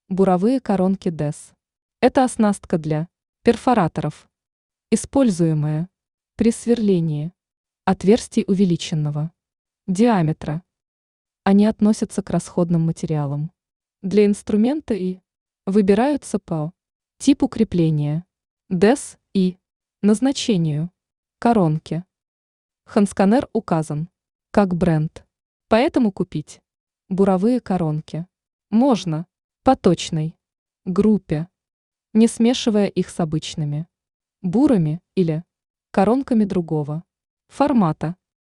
Буровые коронки DES. Это оснастка для перфораторов, используемая при сверлении отверстий увеличенного диаметра. Они относятся к расходным материалам для инструмента и выбираются по типу крепления DES и назначению коронки. Хансканер указан как бренд, поэтому купить буровые коронки можно по точной группе, не смешивая их с обычными бурами или коронками другого формата.